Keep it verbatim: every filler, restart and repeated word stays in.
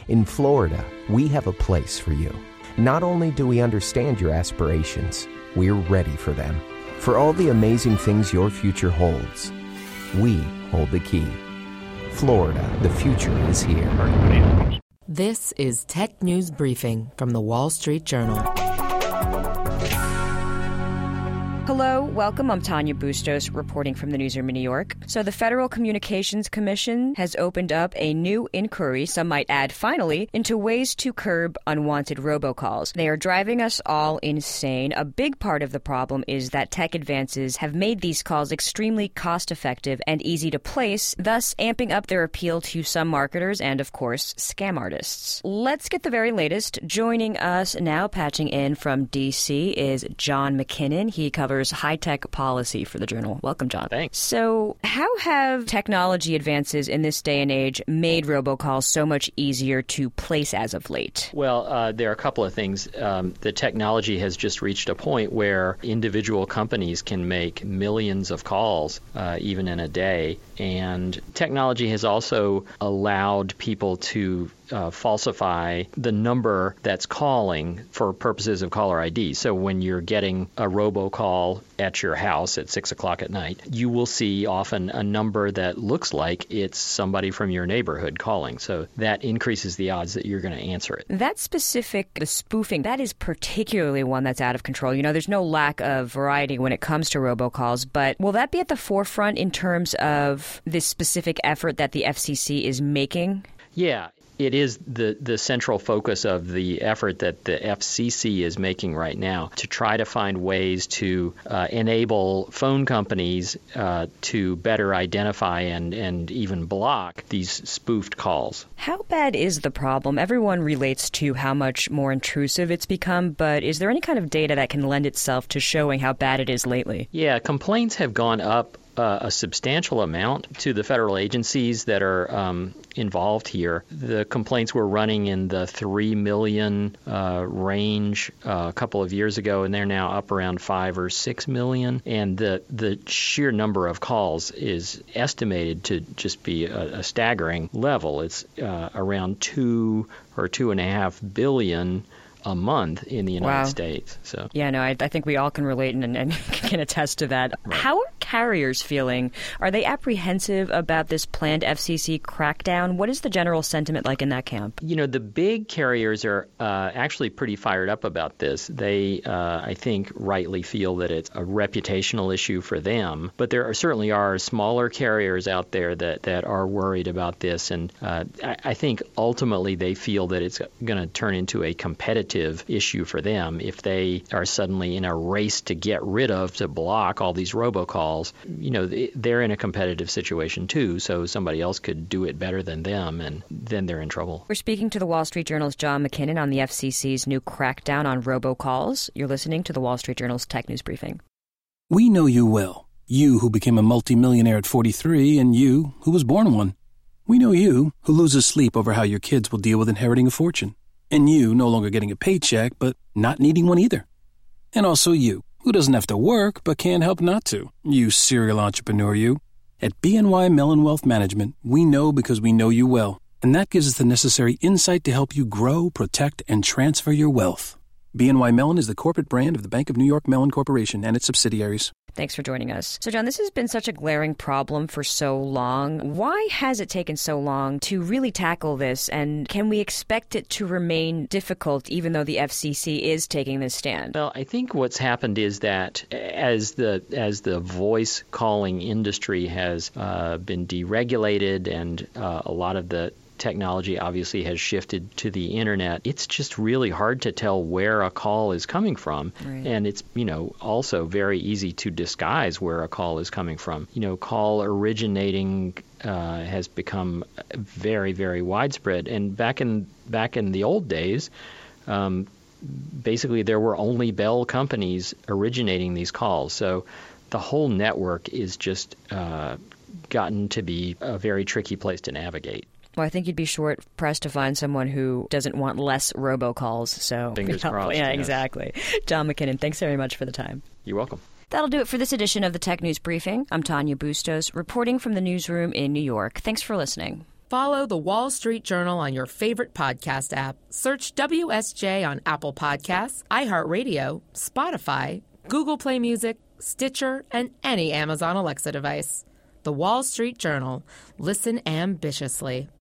In Florida, we have a place for you. Not only do we understand your aspirations, we're ready for them. For all the amazing things your future holds, we hold the key. Florida, the future is here. This is Tech News Briefing from The Wall Street Journal. Hello, welcome. I'm Tanya Bustos, reporting from the newsroom in New York. So the Federal Communications Commission has opened up a new inquiry, some might add finally, into ways to curb unwanted robocalls. They are driving us all insane. A big part of the problem is that tech advances have made these calls extremely cost-effective and easy to place, thus amping up their appeal to some marketers and, of course, scam artists. Let's get the very latest. Joining us now, patching in from D C, is John McKinnon. He covers high-tech policy for the Journal. Welcome, John. Thanks. So how have technology advances in this day and age made robocalls so much easier to place as of late? Well, uh, there are a couple of things. Um, the technology has just reached a point where individual companies can make millions of calls, uh, even in a day. And technology has also allowed people to Uh, falsify the number that's calling for purposes of caller I D. So when you're getting a robocall at your house at six o'clock at night, you will see often a number that looks like it's somebody from your neighborhood calling. So that increases the odds that you're going to answer it. That specific, the spoofing, that is particularly one that's out of control. You know, there's no lack of variety when it comes to robocalls, but will that be at the forefront in terms of this specific effort that the F C C is making? Yeah. It is the, the central focus of the effort that the F C C is making right now to try to find ways to uh, enable phone companies uh, to better identify and, and even block these spoofed calls. How bad is the problem? Everyone relates to how much more intrusive it's become, but is there any kind of data that can lend itself to showing how bad it is lately? Yeah, complaints have gone up Uh, a substantial amount to the federal agencies that are um, involved here. The complaints were running in the three million uh, range uh, a couple of years ago, and they're now up around five or six million. And the, the sheer number of calls is estimated to just be a, a staggering level. It's uh, around two or two and a half billion a month in the United Wow. States. So yeah, no, I, I think we all can relate and, and can attest to that. Right. How are carriers feeling? Are they apprehensive about this planned F C C crackdown? What is the general sentiment like in that camp? You know, the big carriers are uh, actually pretty fired up about this. They, uh, I think, rightly feel that it's a reputational issue for them. But there are, certainly are smaller carriers out there that, that are worried about this. And uh, I, I think ultimately they feel that it's going to turn into a competitive issue for them if they are suddenly in a race to get rid of, to block all these robocalls. You know, they're in a competitive situation too, so somebody else could do it better than them, and then they're in trouble. We're speaking to the Wall Street Journal's John McKinnon on the F C C's new crackdown on robocalls. You're listening to the Wall Street Journal's Tech News Briefing. We know you well. You who became a multimillionaire at forty-three, and you who was born one. We know you who loses sleep over how your kids will deal with inheriting a fortune. And you no longer getting a paycheck, but not needing one either. And also you, who doesn't have to work, but can't help not to. You serial entrepreneur, you. At B N Y Mellon Wealth Management, we know because we know you well. And that gives us the necessary insight to help you grow, protect, and transfer your wealth. B N Y Mellon is the corporate brand of the Bank of New York Mellon Corporation and its subsidiaries. Thanks for joining us. So, John, this has been such a glaring problem for so long. Why has it taken so long to really tackle this? And can we expect it to remain difficult even though the F C C is taking this stand? Well, I think what's happened is that as the as the voice calling industry has uh, been deregulated and uh, a lot of the technology obviously has shifted to the internet, it's just really hard to tell where a call is coming from. Right. And it's, you know, also very easy to disguise where a call is coming from. You know, call originating uh, has become very, very widespread. And back in back in the old days, um, basically there were only Bell companies originating these calls. So the whole network is just uh, gotten to be a very tricky place to navigate. Well, I think you'd be short-pressed to find someone who doesn't want less robocalls. So Fingers crossed. Yeah, yes. Exactly. John McKinnon, thanks very much for the time. You're welcome. That'll do it for this edition of the Tech News Briefing. I'm Tanya Bustos, reporting from the newsroom in New York. Thanks for listening. Follow The Wall Street Journal on your favorite podcast app. Search W S J on Apple Podcasts, iHeartRadio, Spotify, Google Play Music, Stitcher, and any Amazon Alexa device. The Wall Street Journal. Listen ambitiously.